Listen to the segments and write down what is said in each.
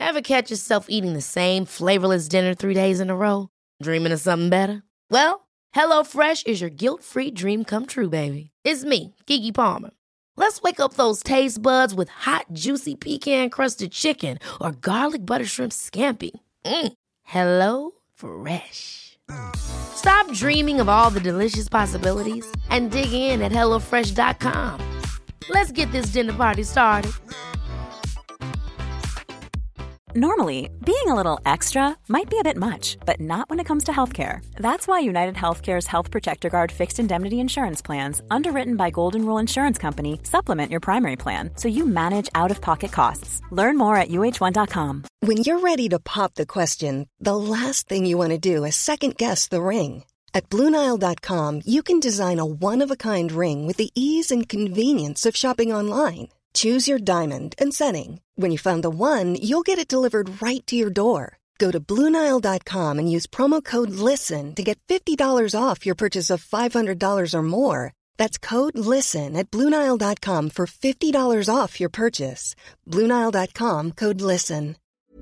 Ever catch yourself eating the same flavorless dinner 3 days in a row? Dreaming of something better? Well, HelloFresh is your guilt-free dream come true, baby. It's me, Keke Palmer. Let's wake up those taste buds with hot, juicy pecan-crusted chicken or garlic butter shrimp scampi. Hello Fresh. Stop dreaming of all the delicious possibilities and dig in at HelloFresh.com. Let's get this dinner party started. Normally, being a little extra might be a bit much, but not when it comes to healthcare. That's why United Healthcare's Health Protector Guard fixed indemnity insurance plans, underwritten by Golden Rule Insurance Company, supplement your primary plan so you manage out-of-pocket costs. Learn more at UH1.com. When you're ready to pop the question, the last thing you want to do is second-guess the ring. At BlueNile.com, you can design a one-of-a-kind ring with the ease and convenience of shopping online. Choose your diamond and setting. When you find the one, you'll get it delivered right to your door. Go to BlueNile.com and use promo code LISTEN to get $50 off your purchase of $500 or more. That's code LISTEN at BlueNile.com for $50 off your purchase. BlueNile.com, code LISTEN.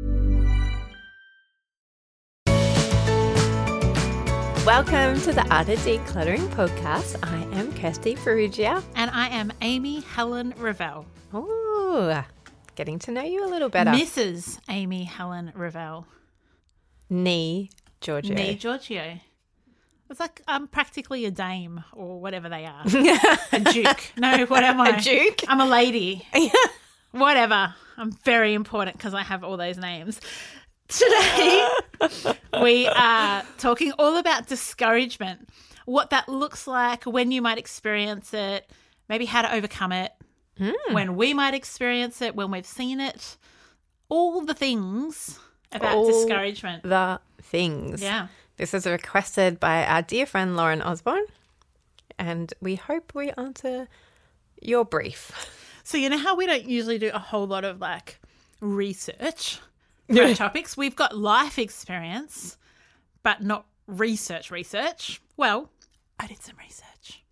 Welcome to the Art of Decluttering podcast. I am Kirsty Ferrugia. And I am Amy Helen Revell. Oh, getting to know you a little better. Mrs. Amy Helen Revell. Nee Giorgio. Nee Giorgio. It's like I'm practically a dame or whatever they are. A duke. No, what am I? A duke? I'm a lady. Whatever. I'm very important because I have all those names. Today, we are talking all about discouragement, what that looks like, when you might experience it, maybe how to overcome it, when we might experience it, when we've seen it, all the things about discouragement. The things. Yeah. This is requested by our dear friend Lauren Osborne, and we hope we answer your brief. So you know how we don't usually do a whole lot of like research for our topics? We've got life experience, but not research. Well, I did some research.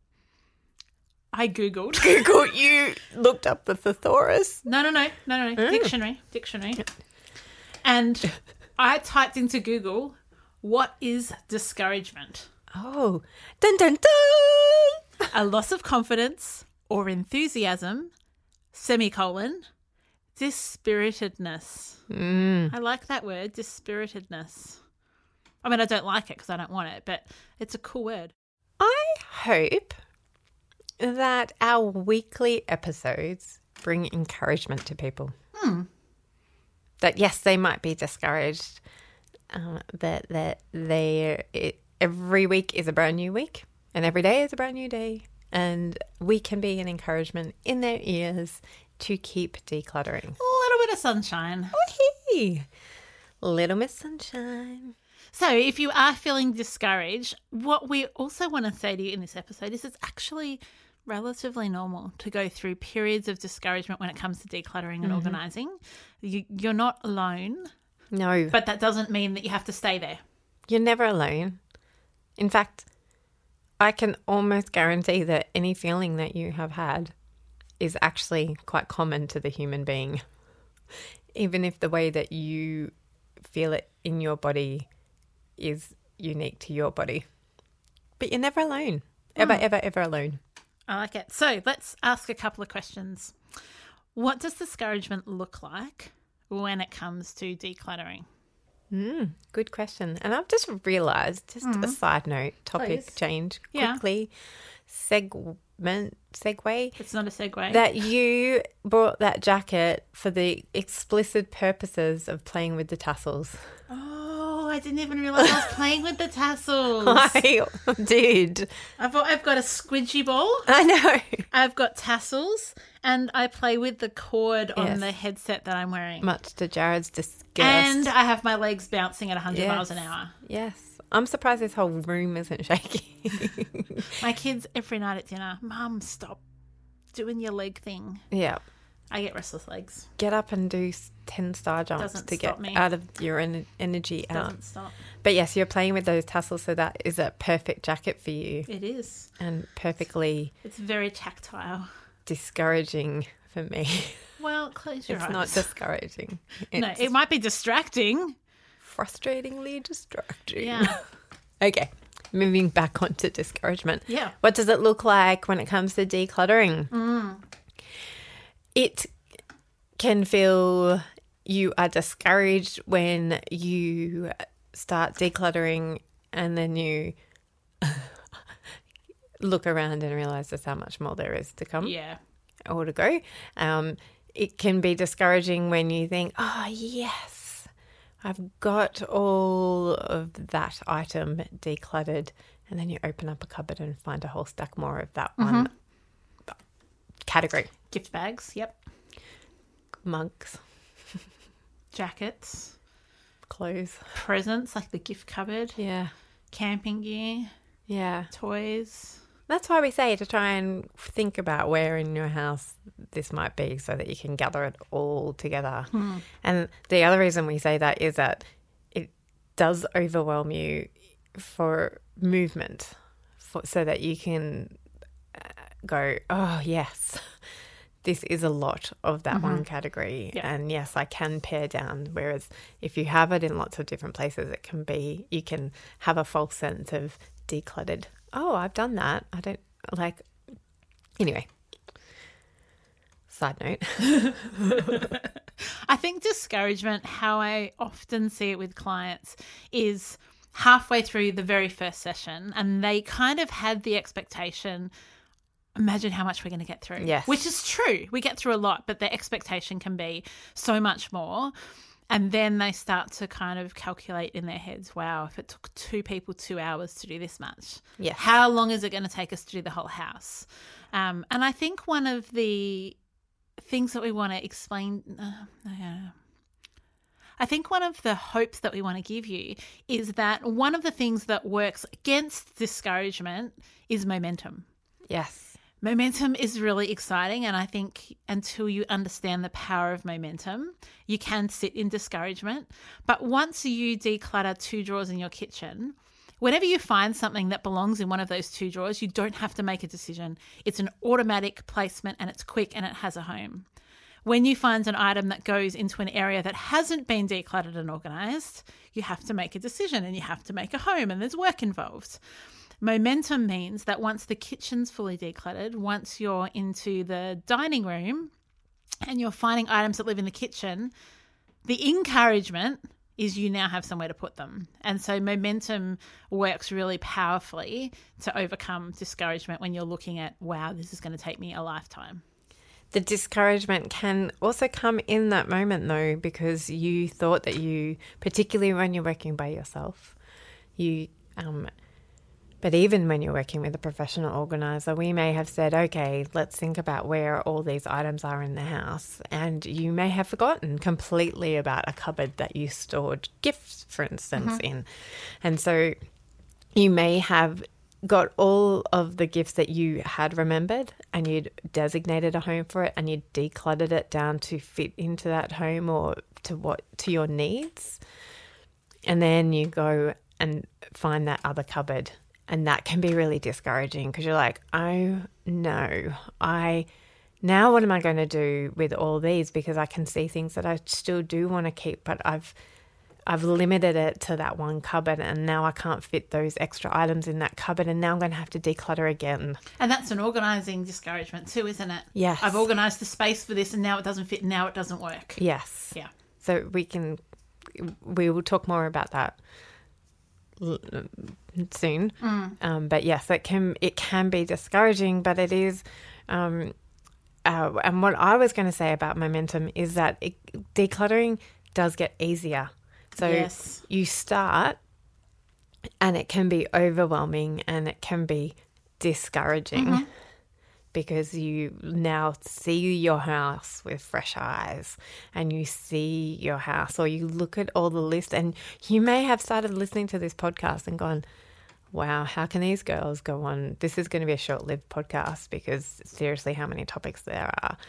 I Googled. You looked up the thesaurus. No. Dictionary. And I typed into Google, what is discouragement? Oh, dun dun dun. A loss of confidence or enthusiasm, dispiritedness. I like that word, dispiritedness. I mean, I don't like it because I don't want it, but it's a cool word. I hope that our weekly episodes bring encouragement to people. That, yes, they might be discouraged, that every week is a brand new week and every day is a brand new day, and we can be an encouragement in their ears to keep decluttering. A little bit of sunshine. Oh, hey. Little Miss Sunshine. So if you are feeling discouraged, what we also want to say to you in this episode is it's actually relatively normal to go through periods of discouragement when it comes to decluttering and organising. You're not alone. No. But that doesn't mean that you have to stay there. You're never alone. In fact, I can almost guarantee that any feeling that you have had is actually quite common to the human being. Even if the way that you feel it in your body is unique to your body. But you're never alone. Ever alone. I like it. So let's ask a couple of questions. What does discouragement look like when it comes to decluttering? Good question. And I've just realised, just a side note, topic change quickly, segue. It's not a segue. That you bought that jacket for the explicit purposes of playing with the tassels. Oh, I didn't even realise I was playing with the tassels. I did. I've got a squidgy ball. I know. I've got tassels, and I play with the cord on the headset that I'm wearing. Much to Jared's disgust. And I have my legs bouncing at 100 miles an hour. Yes. I'm surprised this whole room isn't shaking. My kids, every night at dinner, Mum, stop doing your leg thing. Yeah. I get restless legs. Get up and do 10 star jumps to get out of your energy out. Doesn't stop. But yes, you're playing with those tassels, so that is a perfect jacket for you. It is. And perfectly... It's very tactile. Discouraging for me. Well, close your It's eyes. not discouraging. No, It's it might be distracting. frustratingly distracting. Yeah. Okay, moving back onto discouragement. Yeah. What does it look like when it comes to decluttering? It can feel you are discouraged when you start decluttering and then you look around and realize just how much more there is to come Yeah. or to go. It can be discouraging when you think, oh, yes, I've got all of that item decluttered. And then you open up a cupboard and find a whole stack more of that one category. Gift bags. Yep. Mugs, Jackets. clothes. Presents like the gift cupboard. Yeah. Camping gear. Yeah. Toys. That's why we say to try and think about where in your house this might be so that you can gather it all together. And the other reason we say that is that it does overwhelm you for movement so that you can go, oh, yes, this is a lot of that one category. Yeah. And yes, I can pare down. Whereas if you have it in lots of different places, it can be, you can have a false sense of decluttered. Oh, I've done that. I don't like, anyway, side note. I think discouragement, how I often see it with clients, is halfway through the very first session and they kind of had the expectation, imagine how much we're going to get through. Yes. Which is true. We get through a lot, but their expectation can be so much more. And then they start to kind of calculate in their heads, wow, if it took 2 people 2 hours to do this much, Yes. how long is it going to take us to do the whole house? And I think one of the things that we want to explain, I think one of the hopes that we want to give you is that one of the things that works against discouragement is momentum. Yes. Momentum is really exciting, and I think until you understand the power of momentum, you can sit in discouragement. But once you declutter 2 drawers in your kitchen, whenever you find something that belongs in one of those 2 drawers, you don't have to make a decision. It's an automatic placement and it's quick and it has a home. When you find an item that goes into an area that hasn't been decluttered and organised, you have to make a decision and you have to make a home and there's work involved. Momentum means that once the kitchen's fully decluttered, once you're into the dining room and you're finding items that live in the kitchen, the encouragement is you now have somewhere to put them. And so momentum works really powerfully to overcome discouragement when you're looking at, wow, this is going to take me a lifetime. The discouragement can also come in that moment, though, because you thought that you, particularly when you're working by yourself, but even when you're working with a professional organizer, we may have said, okay, let's think about where all these items are in the house. And you may have forgotten completely about a cupboard that you stored gifts, for instance, in. And so you may have got all of the gifts that you had remembered and you'd designated a home for it and you'd decluttered it down to fit into that home or to your needs. And then you go and find that other cupboard. And that can be really discouraging because you're like, oh no, now what am I going to do with all these? Because I can see things that I still do want to keep, but I've limited it to that one cupboard and now I can't fit those extra items in that cupboard and now I'm going to have to declutter again. And that's an organising discouragement too, isn't it? Yes. I've organised the space for this and now it doesn't fit, now it doesn't work. Yes. Yeah. So we will talk more about that soon. But yes, it can be discouraging, but it is. And what I was going to say about momentum is that decluttering does get easier. So Yes. you start and it can be overwhelming and it can be discouraging because you now see your house with fresh eyes and you see your house or you look at all the list and you may have started listening to this podcast and gone, wow, how can these girls go on? This is going to be a short-lived podcast because seriously, how many topics there are.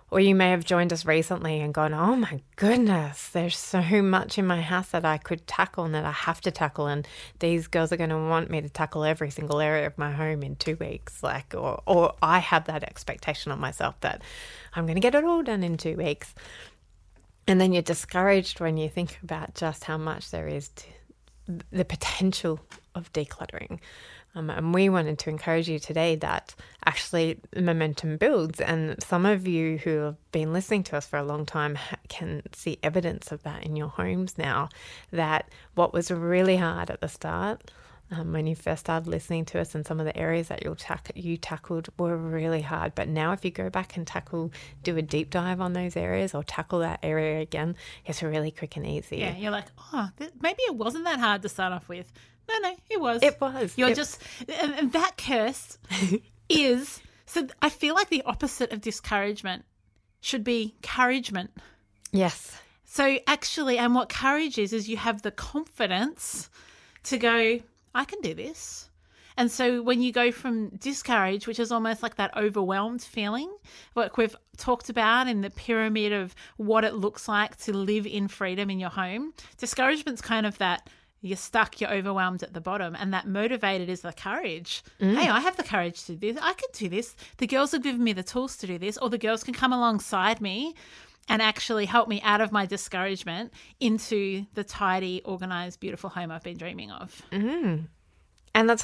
Or you may have joined us recently and gone, oh my goodness, there's so much in my house that I could tackle and that I have to tackle. And these girls are going to want me to tackle every single area of my home in 2 weeks. Or I have that expectation of myself that I'm going to get it all done in 2 weeks. And then you're discouraged when you think about just how much there is to the potential of decluttering. And we wanted to encourage you today that actually momentum builds. And some of you who have been listening to us for a long time can see evidence of that in your homes now, that what was really hard at the start, when you first started listening to us, and some of the areas that you tackled were really hard. But now if you go back and do a deep dive on those areas or tackle that area again, it's really quick and easy. Yeah, you're like, maybe it wasn't that hard to start off with. No, it was. It was. And that curse is, so I feel like the opposite of discouragement should be encouragement. Yes. So actually, and what courage is you have the confidence to go, I can do this. And so when you go from discourage, which is almost like that overwhelmed feeling, like we've talked about in the pyramid of what it looks like to live in freedom in your home, discouragement's kind of that you're stuck, you're overwhelmed at the bottom, and that motivated is the courage. Hey, I have the courage to do this. I can do this. The girls have given me the tools to do this, or the girls can come alongside me and actually help me out of my discouragement into the tidy, organised, beautiful home I've been dreaming of. And that's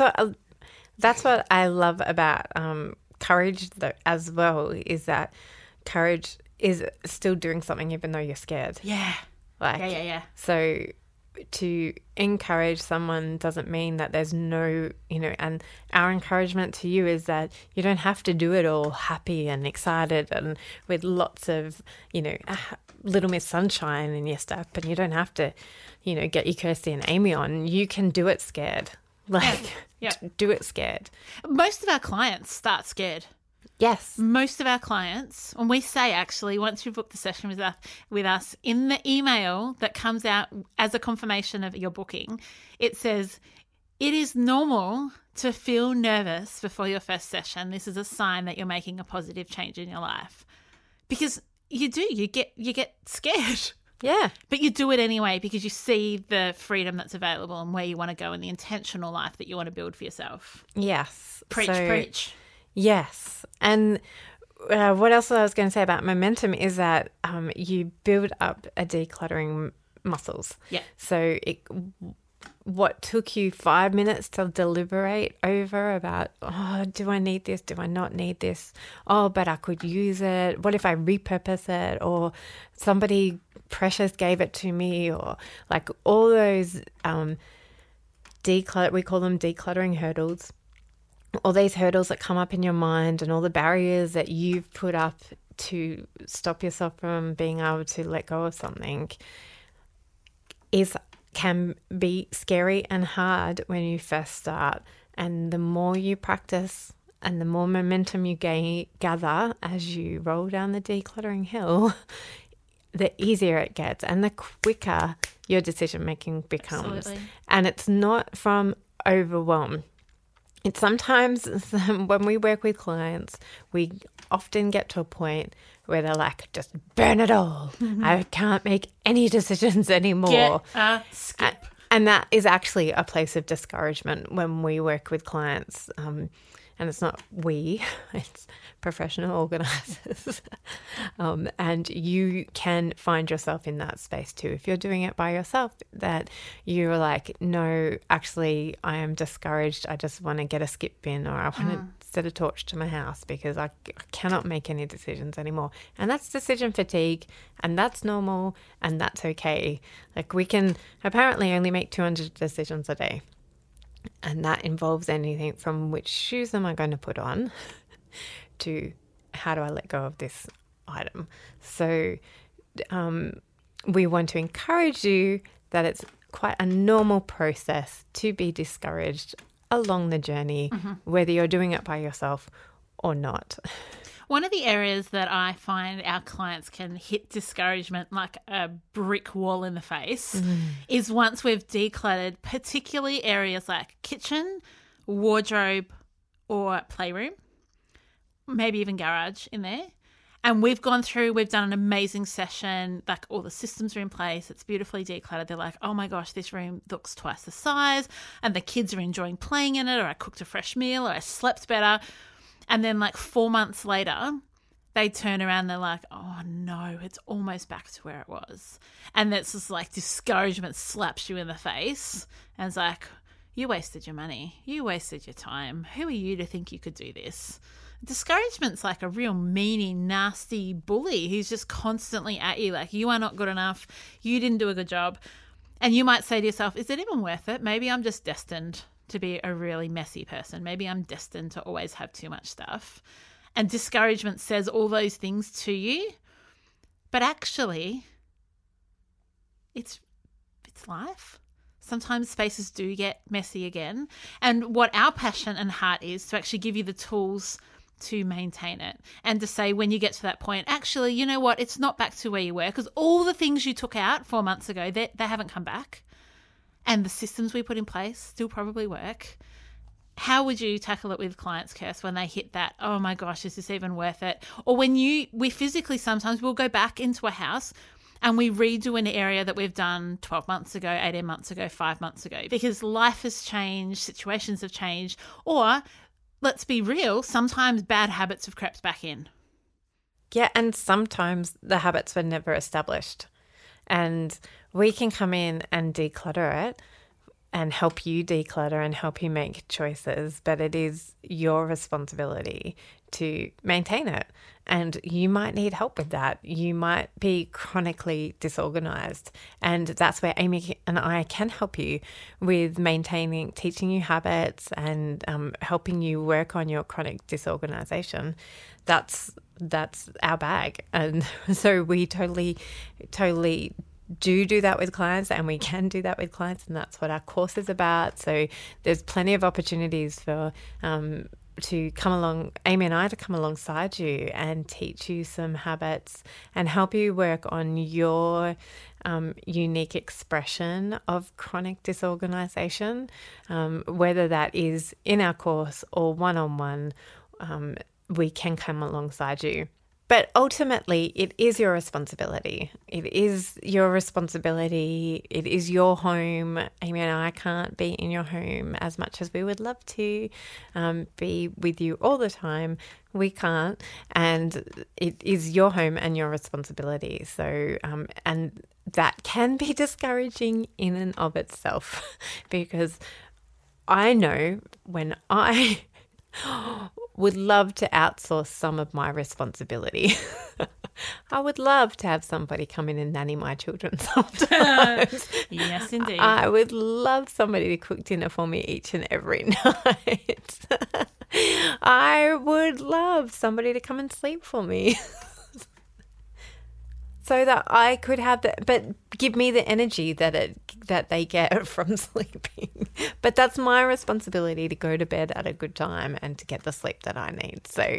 what I love about courage as well, is that courage is still doing something even though you're scared. Yeah. Yeah. So to encourage someone doesn't mean that there's no, and our encouragement to you is that you don't have to do it all happy and excited and with lots of, Little Miss Sunshine in your step, and you don't have to, get your Kirsty and Amy on. You can do it scared. Do it scared. Most of our clients start scared. Yes. Most of our clients, when we say actually, once you book the session with us, in the email that comes out as a confirmation of your booking, it says, it is normal to feel nervous before your first session. This is a sign that you're making a positive change in your life. Because you get scared. Yeah. But you do it anyway because you see the freedom that's available and where you want to go and the intentional life that you want to build for yourself. Yes. Preach. Yes. And what else I was going to say about momentum is that you build up a decluttering muscles. Yeah. So what took you 5 minutes to deliberate over about, do I need this? Do I not need this? Oh, but I could use it. What if I repurpose it? Or somebody precious gave it to me? Or like all those we call them decluttering hurdles. All these hurdles that come up in your mind and all the barriers that you've put up to stop yourself from being able to let go of something can be scary and hard when you first start. And the more you practice and the more momentum you gather as you roll down the decluttering hill, the easier it gets and the quicker your decision making becomes. Absolutely. And it's not from overwhelm. It's sometimes when we work with clients, we often get to a point where they're like, just burn it all. Mm-hmm. I can't make any decisions anymore. Skip. And that is actually a place of discouragement when we work with clients. And it's not we, it's professional organisers. And you can find yourself in that space too. If you're doing it by yourself, that you're like, no, actually, I am discouraged. I just want to get a skip bin, or I want to set a torch to my house because I cannot make any decisions anymore. And that's decision fatigue, and that's normal, and that's okay. Like, we can apparently only make 200 decisions a day. And that involves anything from which shoes am I going to put on to how do I let go of this item. So we want to encourage you that it's quite a normal process to be discouraged along the journey, whether you're doing it by yourself or not. One of the areas that I find our clients can hit discouragement like a brick wall in the face is once we've decluttered, particularly areas like kitchen, wardrobe, or playroom, maybe even garage in there. And we've done an amazing session, like all the systems are in place, it's beautifully decluttered. They're like, oh my gosh, this room looks twice the size, and the kids are enjoying playing in it, or I cooked a fresh meal, or I slept better. And then like 4 months later, they turn around and they're like, oh no, it's almost back to where it was. And that's just like discouragement slaps you in the face. And it's like, you wasted your money. You wasted your time. Who are you to think you could do this? Discouragement's like a real meanie, nasty bully who's just constantly at you like, you are not good enough. You didn't do a good job. And you might say to yourself, is it even worth it? Maybe I'm just destined to be a really messy person. Maybe I'm destined to always have too much stuff. And discouragement says all those things to you. But actually, it's life. Sometimes spaces do get messy again. And what our passion and heart is to actually give you the tools to maintain it, and to say when you get to that point, actually, you know what, it's not back to where you were, because all the things you took out 4 months ago, they haven't come back. And the systems we put in place still probably work. How would you tackle it with clients, Kirst, when they hit that, oh my gosh, is this even worth it? Or when we physically, sometimes we'll go back into a house and we redo an area that we've done 12 months ago, 18 months ago, 5 months ago, because life has changed, situations have changed, or let's be real, sometimes bad habits have crept back in. Yeah, and sometimes the habits were never established. And we can come in and declutter it and help you declutter and help you make choices, but it is your responsibility to maintain it. And you might need help with that. You might be chronically disorganized. And that's where Amy and I can help you with maintaining, teaching you habits and helping you work on your chronic disorganization. That's our bag. And so we totally do that with clients, and we can do that with clients, and that's what our course is about. So there's plenty of opportunities for to come along, Amy and I, to come alongside you and teach you some habits and help you work on your unique expression of chronic disorganization, whether that is in our course or one-on-one. We can come alongside you. But ultimately, it is your responsibility. It is your responsibility. It is your home. Amy and I can't be in your home as much as we would love to be with you all the time. We can't. And it is your home and your responsibility. So, and that can be discouraging in and of itself, because I know when I would love to outsource some of my responsibility. I would love to have somebody come in and nanny my children sometimes. Yes, indeed. I would love somebody to cook dinner for me each and every night. I would love somebody to come and sleep for me. So that I could have that, but give me the energy that they get from sleeping. But that's my responsibility, to go to bed at a good time and to get the sleep that I need. So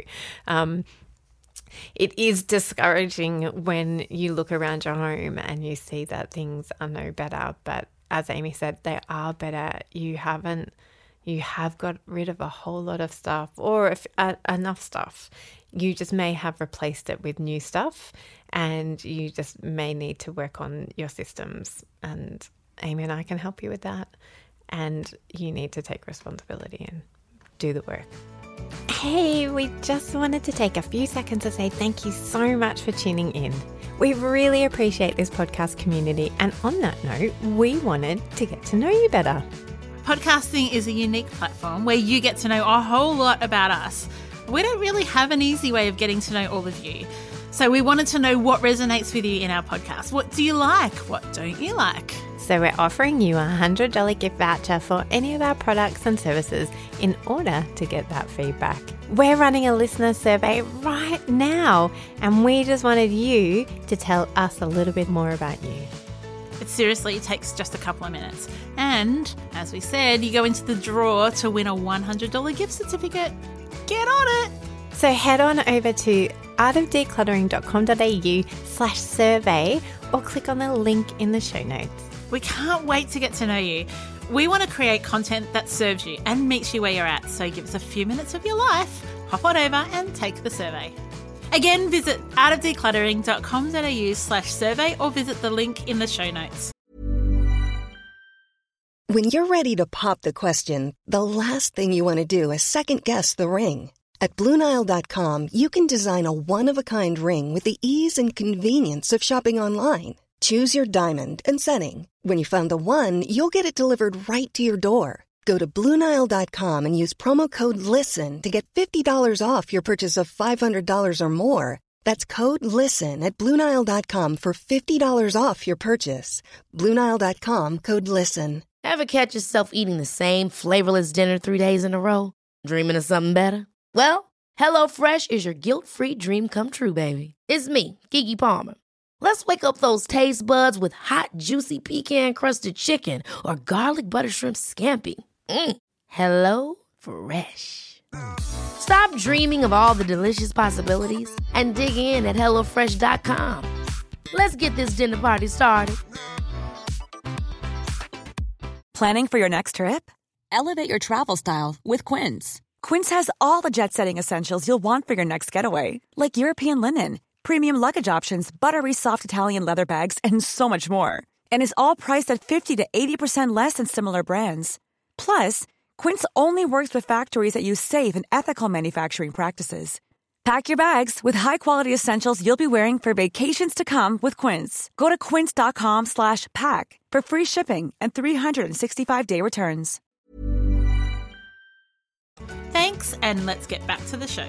it is discouraging when you look around your home and you see that things are no better. But as Amy said, they are better. You have got rid of a whole lot of stuff, or enough stuff. You just may have replaced it with new stuff, and you just may need to work on your systems. And Amy and I can help you with that. And you need to take responsibility and do the work. Hey, we just wanted to take a few seconds to say thank you so much for tuning in. We really appreciate this podcast community. And on that note, we wanted to get to know you better. Podcasting is a unique platform where you get to know a whole lot about us. We don't really have an easy way of getting to know all of you. So we wanted to know what resonates with you in our podcast. What do you like? What don't you like? So we're offering you a $100 gift voucher for any of our products and services in order to get that feedback. We're running a listener survey right now, and we just wanted you to tell us a little bit more about you. It takes just a couple of minutes. And as we said, you go into the draw to win a $100 gift certificate. Get on it. So head on over to artofdecluttering.com.au/survey or click on the link in the show notes. We can't wait to get to know you. We want to create content that serves you and meets you where you're at. So give us a few minutes of your life, hop on over and take the survey. Again, visit outofdecluttering.com.au/survey or visit the link in the show notes. When you're ready to pop the question, the last thing you want to do is second-guess the ring. At BlueNile.com, you can design a one-of-a-kind ring with the ease and convenience of shopping online. Choose your diamond and setting. When you find the one, you'll get it delivered right to your door. Go to BlueNile.com and use promo code LISTEN to get $50 off your purchase of $500 or more. That's code LISTEN at BlueNile.com for $50 off your purchase. BlueNile.com, code LISTEN. Ever catch yourself eating the same flavorless dinner 3 days in a row? Dreaming of something better? Well, HelloFresh is your guilt-free dream come true, baby. It's me, Keke Palmer. Let's wake up those taste buds with hot, juicy pecan-crusted chicken or garlic butter shrimp scampi. Hello Fresh. Stop dreaming of all the delicious possibilities and dig in at HelloFresh.com. Let's get this dinner party started. Planning for your next trip? Elevate your travel style with Quince. Quince has all the jet-setting essentials you'll want for your next getaway, like European linen, premium luggage options, buttery soft Italian leather bags, and so much more. And is all priced at 50 to 80% less than similar brands. Plus, Quince only works with factories that use safe and ethical manufacturing practices. Pack your bags with high-quality essentials you'll be wearing for vacations to come with Quince. Go to quince.com/pack for free shipping and 365-day returns. Thanks, and let's get back to the show.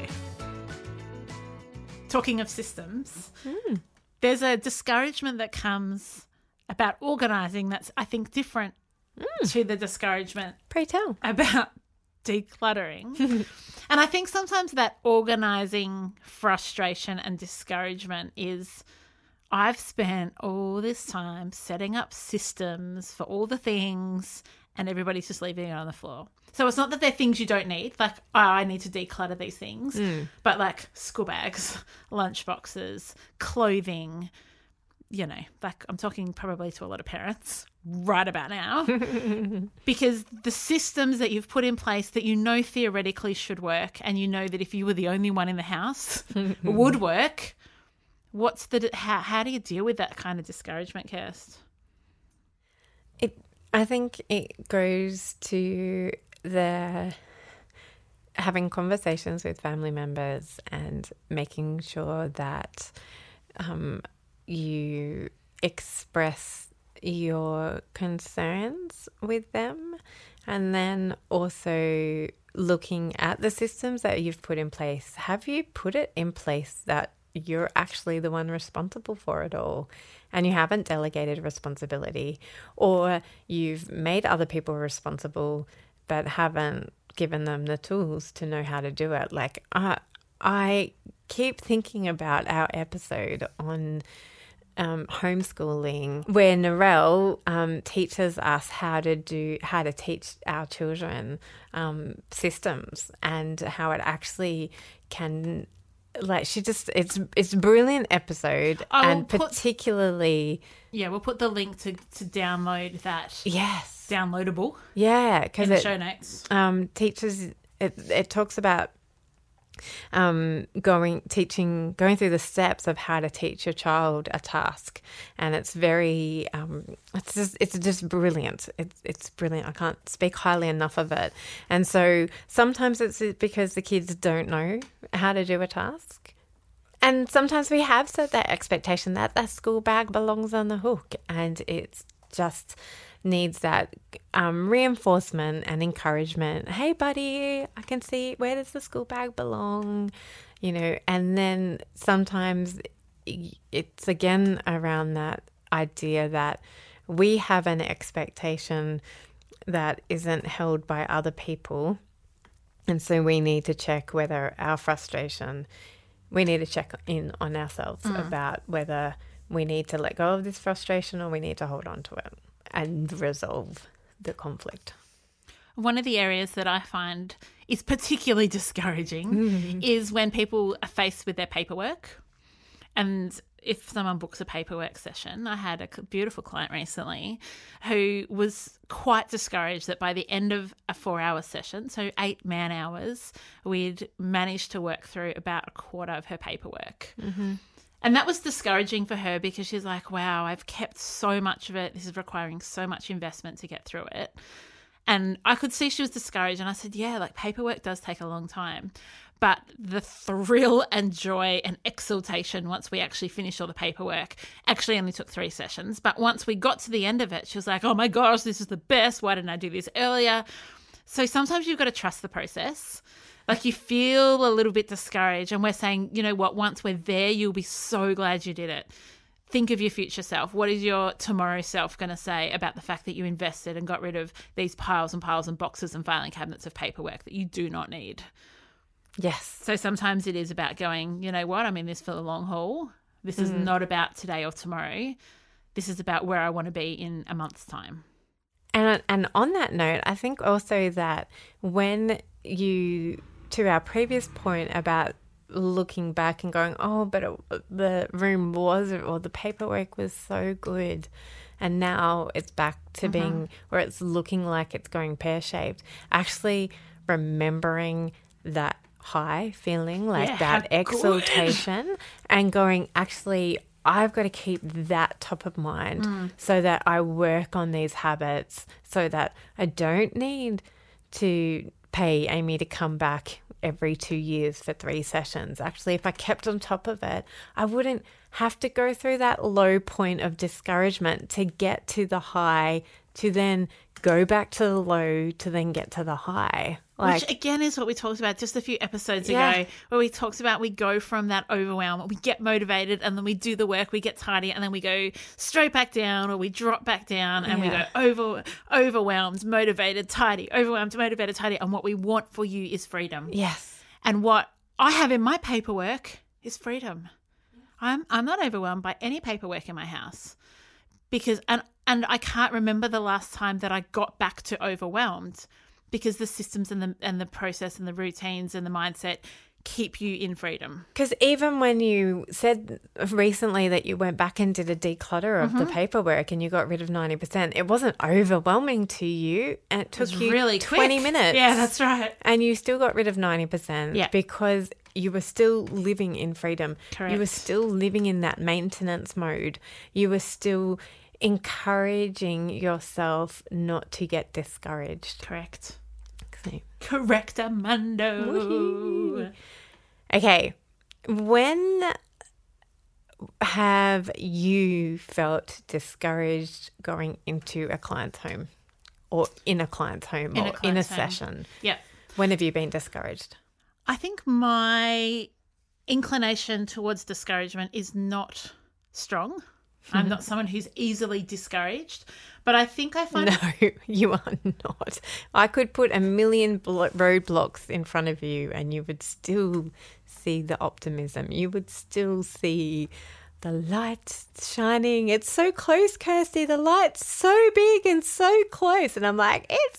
Talking of systems, there's a discouragement that comes about organising that's, I think, different to the discouragement Pray tell. about decluttering. And I think sometimes that organising frustration and discouragement is, I've spent all this time setting up systems for all the things and everybody's just leaving it on the floor. So it's not that they're things you don't need, like, oh, I need to declutter these things, but like school bags, lunch boxes, clothing, you know, like I'm talking probably to a lot of parents right about now, because the systems that you've put in place that you know theoretically should work, and you know that if you were the only one in the house would work, how do you deal with that kind of discouragement, Kirst? I think it goes to the having conversations with family members and making sure that you express your concerns with them, and then also looking at the systems that you've put in place. Have you put it in place that you're actually the one responsible for it all, and you haven't delegated responsibility, or you've made other people responsible but haven't given them the tools to know how to do it? Like, I keep thinking about our episode on homeschooling, where Narelle teaches us how to teach our children systems, and how it actually can, like, it's a brilliant episode. And particularly, we'll put the link to download that. Yes. Downloadable. Yeah, because in the show notes. Teaches it talks about going through the steps of how to teach your child a task, and it's very it's just brilliant. It's brilliant. I can't speak highly enough of it. And so sometimes it's because the kids don't know how to do a task, and sometimes we have set that expectation that the school bag belongs on the hook, and it's just needs that reinforcement and encouragement. Hey, buddy, I can see, where does the school bag belong? You know, and then sometimes it's again around that idea that we have an expectation that isn't held by other people. And so we need to check whether our frustration, we need to check in on ourselves about whether we need to let go of this frustration or we need to hold on to it and resolve the conflict. One of the areas that I find is particularly discouraging is when people are faced with their paperwork, and if someone books a paperwork session, I had a beautiful client recently who was quite discouraged that by the end of a 4-hour session, so 8 man hours, we'd managed to work through about a quarter of her paperwork. Mm-hmm. And that was discouraging for her because she's like, wow, I've kept so much of it. This is requiring so much investment to get through it. And I could see she was discouraged. And I said, yeah, like paperwork does take a long time. But the thrill and joy and exultation once we actually finished all the paperwork actually only took 3 sessions. But once we got to the end of it, she was like, oh my gosh, this is the best. Why didn't I do this earlier? So sometimes you've got to trust the process. Like you feel a little bit discouraged and we're saying, you know what, once we're there, you'll be so glad you did it. Think of your future self. What is your tomorrow self going to say about the fact that you invested and got rid of these piles and piles and boxes and filing cabinets of paperwork that you do not need? Yes. So sometimes it is about going, you know what, I'm in this for the long haul. This is not about today or tomorrow. This is about where I want to be in a month's time. And on that note, I think also that when you, to our previous point about looking back and going, oh, but the room was, or the paperwork was so good, and now it's back to being where it's looking like it's going pear-shaped, actually remembering that high feeling, like that exultation, and going, actually, I've got to keep that top of mind so that I work on these habits so that I don't need to pay Amy to come back every 2 years for 3 sessions. Actually, if I kept on top of it, I wouldn't have to go through that low point of discouragement to get to the high, to then go back to the low, to then get to the high. Which again is what we talked about just a few episodes ago, where we talked about we go from that overwhelm, we get motivated and then we do the work, we get tidy and then we go straight back down, or we drop back down and we go overwhelmed, motivated, tidy, overwhelmed, motivated, tidy. And what we want for you is freedom. Yes. And what I have in my paperwork is freedom. I'm not overwhelmed by any paperwork in my house because and I can't remember the last time that I got back to overwhelmed, because the systems and the process and the routines and the mindset keep you in freedom. Because even when you said recently that you went back and did a declutter of the paperwork and you got rid of 90%, it wasn't overwhelming to you, and it took you really 20 quick. minutes. Yeah, that's right. And you still got rid of 90% because you were still living in freedom. Correct. You were still living in that maintenance mode. You were still encouraging yourself not to get discouraged. Correct. Okay. Correct, Amando. Okay. When have you felt discouraged going into a client's home, or in a client's home, or in a session? Yeah. When have you been discouraged? I think my inclination towards discouragement is not strong. I'm not someone who's easily discouraged, but I think I find... No, you are not. I could put a million roadblocks in front of you and you would still see the optimism. You would still see the light shining. It's so close, Kirsty. The light's so big and so close. And I'm like, it's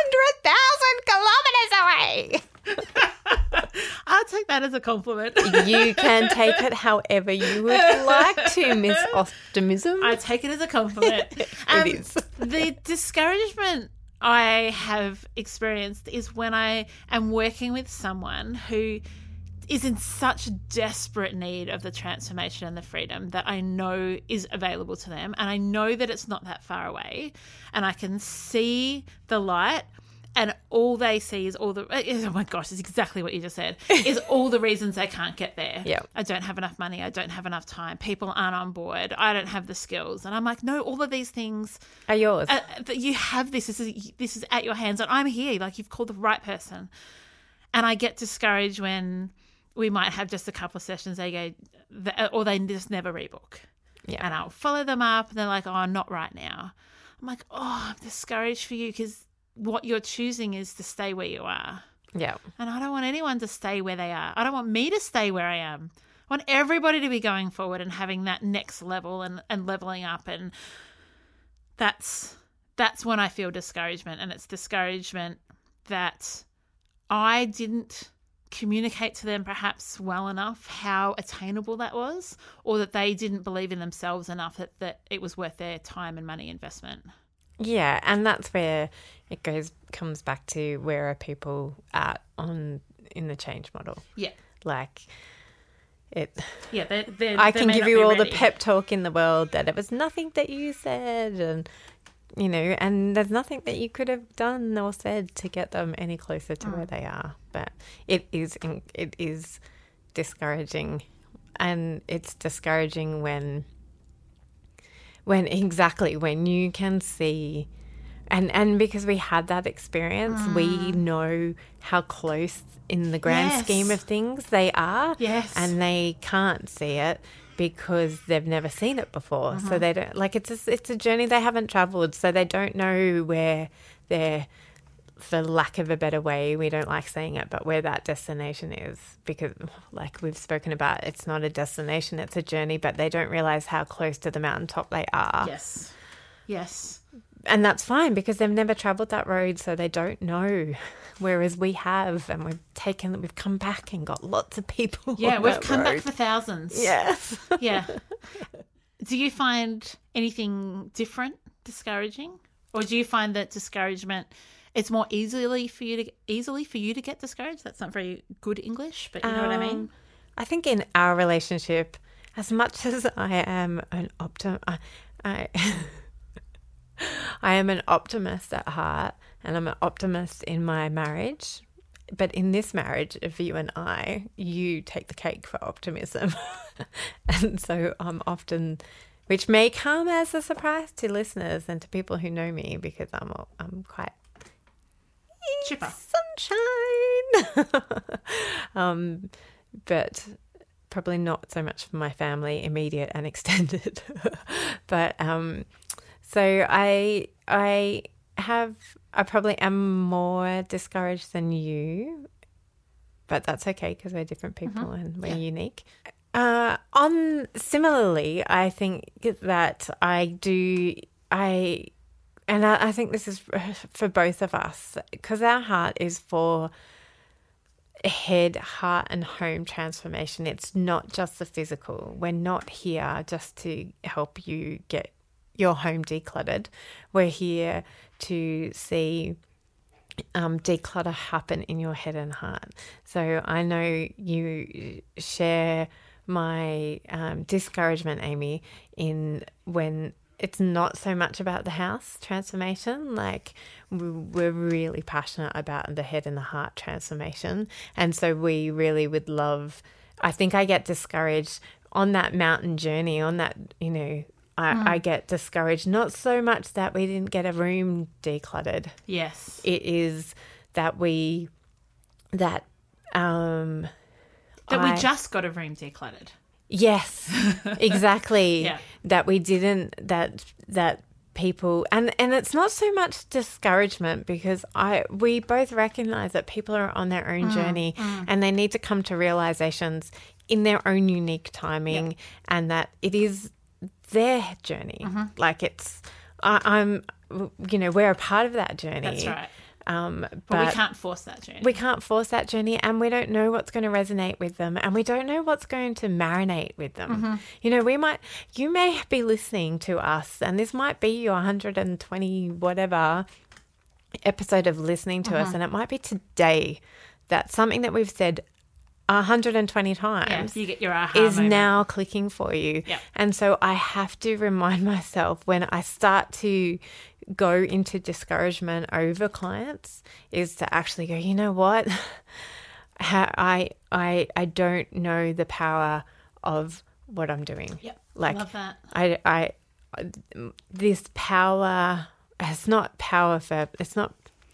100,000 kilometres away. I'll take that as a compliment. You can take it however you would like to, Miss Optimism. I take it as a compliment. It is. The discouragement I have experienced is when I am working with someone who is in such desperate need of the transformation and the freedom that I know is available to them, and I know that it's not that far away, and I can see the light. And all they see is all the, oh my gosh, it's exactly what you just said, is all the reasons they can't get there. Yeah. I don't have enough money. I don't have enough time. People aren't on board. I don't have the skills. And I'm like, no, all of these things are yours. You have this. This is at your hands. And I'm here. Like, you've called the right person. And I get discouraged when we might have just a couple of sessions. They go, or they just never rebook. Yeah. And I'll follow them up. And they're like, oh, not right now. I'm like, oh, I'm discouraged for you because what you're choosing is to stay where you are. Yeah. And I don't want anyone to stay where they are. I don't want me to stay where I am. I want everybody to be going forward and having that next level and leveling up. And that's when I feel discouragement. And it's discouragement that I didn't communicate to them perhaps well enough how attainable that was, or that they didn't believe in themselves enough that it was worth their time and money investment. Yeah, and that's where it comes back to where are people at in the change model. Yeah. Like it. Yeah, I they can may give not you be all ready. the pep talk in the world that it was nothing that you said, and and there's nothing that you could have done or said to get them any closer to where they are. But it is discouraging, and it's discouraging when you can see. And because we had that experience, we know how close in the grand scheme of things they are. Yes. And they can't see it because they've never seen it before. So they don't, like, it's a journey they haven't travelled, so they don't know where they're, for lack of a better way, we don't like saying it, but where that destination is. Because, like we've spoken about, it's not a destination, it's a journey, but they don't realise how close to the mountaintop they are. Yes. Yes. And that's fine because they've never travelled that road, so they don't know. Whereas we have, and we've come back and got lots of people. Yeah, on we've that come back road. for thousands. Yes. Yeah. Do you find anything different discouraging? Or do you find that discouragement, it's more easily for you to get discouraged? That's not very good English, but you know what I mean? I think in our relationship, as much as I am an I am an optimist at heart, and I'm an optimist in my marriage. But in this marriage of you and I, you take the cake for optimism. And so I'm often, which may come as a surprise to listeners and to people who know me, because I'm quite Chipper. sunshine. But probably not so much for my family, immediate and extended. But so I probably am more discouraged than you, but that's okay because we're different people and we're unique. Similarly, I think that I think this is for both of us, because our heart is for head, heart and home transformation. It's not just the physical. We're not here just to help you get your home decluttered. We're here to see declutter happen in your head and heart. So I know you share my discouragement, Amy, in when it's not so much about the house transformation. Like, we're really passionate about the head and the heart transformation. And so we really would love, I think I get discouraged on that mountain journey, on that, I get discouraged, not so much that we didn't get a room decluttered. Yes. It is that we just got a room decluttered. Yes, exactly. Yeah. That we didn't, that people, and it's not so much discouragement, because we both recognize that people are on their own journey and they need to come to realizations in their own unique timing, and that it is their journey. Like, it's, we're a part of that journey. That's right. But we can't force that journey. We can't force that journey, and we don't know what's going to resonate with them, and we don't know what's going to marinate with them. You may be listening to us, and this might be your 120 whatever episode of listening to us, and it might be today that something that we've said 120 times you get your aha is moment. now clicking for you. Yep. And so I have to remind myself, when I start to go into discouragement over clients, is to actually go, you know what? I don't know the power of what I'm doing. Yep. Like, love that. I this power, it's not power for, it's not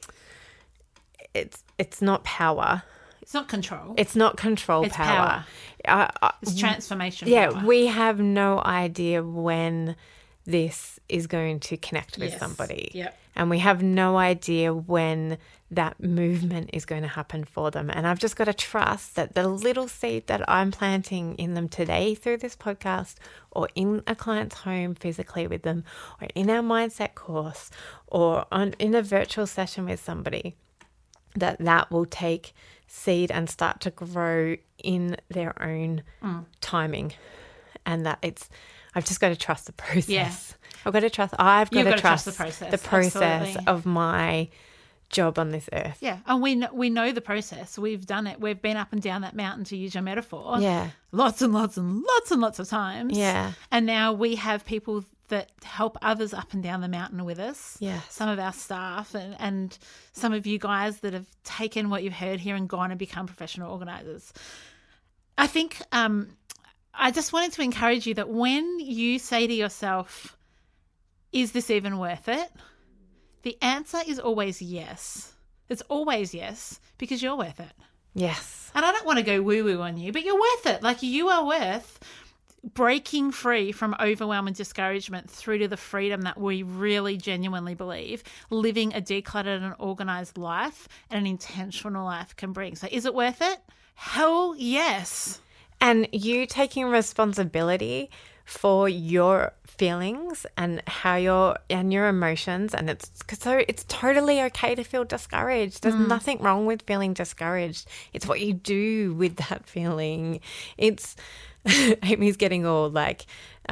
power. It's not control. It's not control It's power. It's transformation power. We have no idea when this is going to connect with Yes. somebody. Yep. And we have no idea when that movement is going to happen for them. And I've just got to trust that the little seed that I'm planting in them today through this podcast, or in a client's home physically with them, or in our mindset course, or in a virtual session with somebody, that will take seed and start to grow in their own timing, and that I've just got to trust the process. Yeah. I've got to trust the process. Absolutely. of my job on this earth. Yeah, and we know the process. We've done it. We've been up and down that mountain, to use your metaphor. Yeah. Lots and lots and lots and lots of times. Yeah. And now we have people that help others up and down the mountain with us. Yes. Some of our staff and some of you guys that have taken what you've heard here and gone and become professional organisers. I think I just wanted to encourage you that when you say to yourself, is this even worth it? The answer is always yes. It's always yes, because you're worth it. Yes. And I don't want to go woo-woo on you, but you're worth it. Like, you are worth breaking free from overwhelm and discouragement through to the freedom that we really genuinely believe living a decluttered and organised life and an intentional life can bring. So is it worth it? Hell yes. And you taking responsibility for your feelings and how your emotions, and it's totally okay to feel discouraged. There's nothing wrong with feeling discouraged. It's what you do with that feeling. It's Amy's getting all like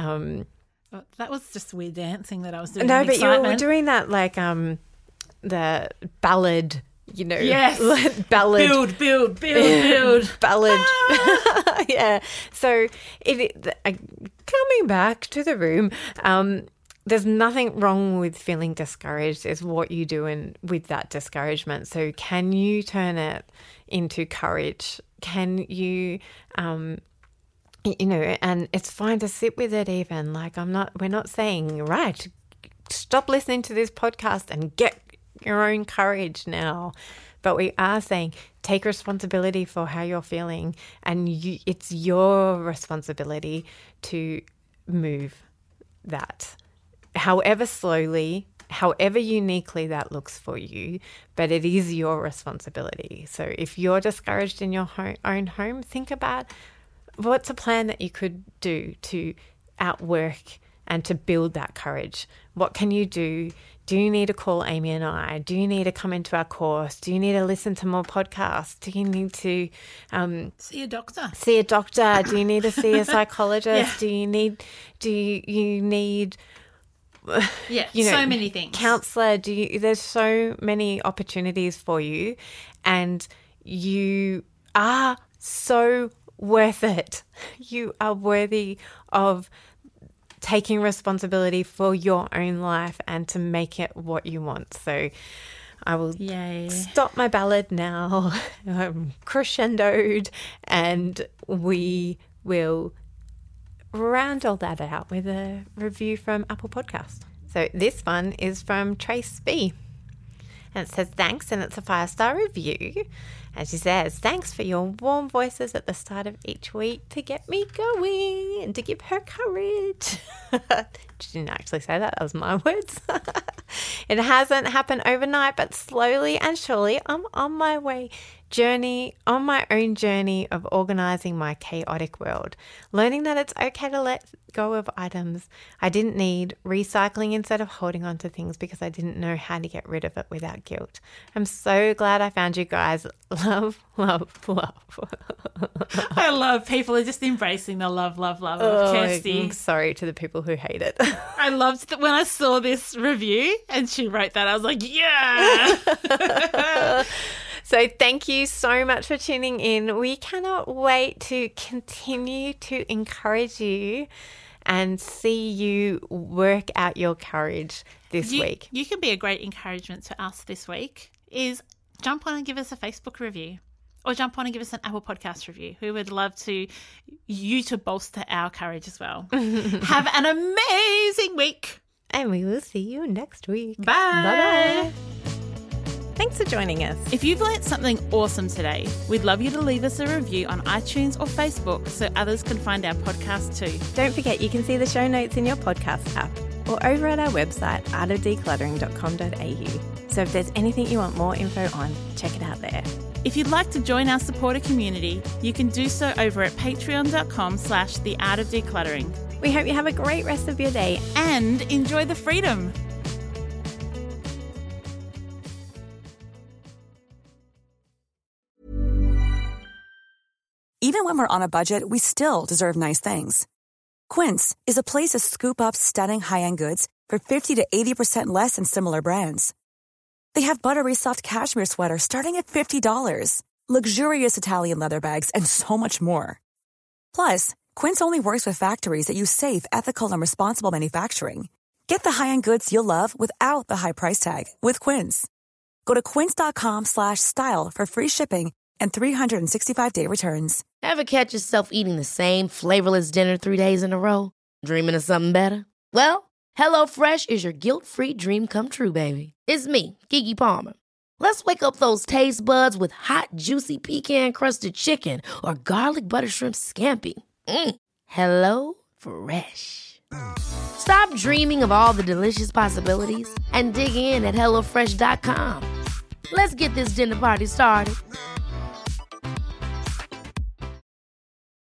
that was just weird dancing that I was doing. No, but excitement. you were doing that like the ballad. You know, yes, ballad, build, ballad. Yeah. So coming back to the room, there's nothing wrong with feeling discouraged. It's what you do with that discouragement. So can you turn it into courage? Can you, you know, and it's fine to sit with it even. Like we're not saying, right, stop listening to this podcast and get your own courage now. But we are saying take responsibility for how you're feeling, and it's your responsibility to move that, however slowly, however uniquely that looks for you, but it is your responsibility. So if you're discouraged in your own home, think about what's a plan that you could do to outwork and to build that courage. What can you do? Do you need to call Amy and I? Do you need to come into our course? Do you need to listen to more podcasts? Do you need to see a doctor? Do you need to see a psychologist? Yeah. Do you need so many things. Counselor? There's so many opportunities for you, and you are so worth it. You are worthy of taking responsibility for your own life and to make it what you want. So I will stop my ballad now. I'm crescendoed, and we will round all that out with a review from Apple Podcast. So this one is from Trace B. And it says, thanks, and it's a 5-star review. And she says, thanks for your warm voices at the start of each week to get me going and to give her courage. She didn't actually say that. That was my words. It hasn't happened overnight, but slowly and surely I'm on my own journey of organising my chaotic world, learning that it's okay to let go of items I didn't need, recycling instead of holding on to things because I didn't know how to get rid of it without guilt. I'm so glad I found you guys. Love, love, love. I love people are just embracing the love of Kirsty. I'm sorry to the people who hate it. I loved that when I saw this review and she wrote that, I was like, yeah. So thank you so much for tuning in. We cannot wait to continue to encourage you and see you work out your courage this week. You can be a great encouragement to us this week is jump on and give us a Facebook review, or jump on and give us an Apple Podcast review. We would love you to bolster our courage as well. Have an amazing week. And we will see you next week. Bye. Bye-bye. Thanks for joining us. If you've learnt something awesome today, we'd love you to leave us a review on iTunes or Facebook so others can find our podcast too. Don't forget you can see the show notes in your podcast app or over at our website, artofdecluttering.com.au. So if there's anything you want more info on, check it out there. If you'd like to join our supporter community, you can do so over at patreon.com/theartofdecluttering. We hope you have a great rest of your day and enjoy the freedom. Even when we're on a budget, we still deserve nice things. Quince is a place to scoop up stunning high-end goods for 50 to 80% less than similar brands. They have buttery soft cashmere sweaters starting at $50, luxurious Italian leather bags, and so much more. Plus, Quince only works with factories that use safe, ethical, and responsible manufacturing. Get the high-end goods you'll love without the high price tag with Quince. Go to quince.com/style for free shipping and 365-day returns. Ever catch yourself eating the same flavorless dinner 3 days in a row? Dreaming of something better? Well, HelloFresh is your guilt-free dream come true, baby. It's me, Keke Palmer. Let's wake up those taste buds with hot, juicy pecan-crusted chicken or garlic butter shrimp scampi. Hello Fresh. Stop dreaming of all the delicious possibilities and dig in at HelloFresh.com. Let's get this dinner party started.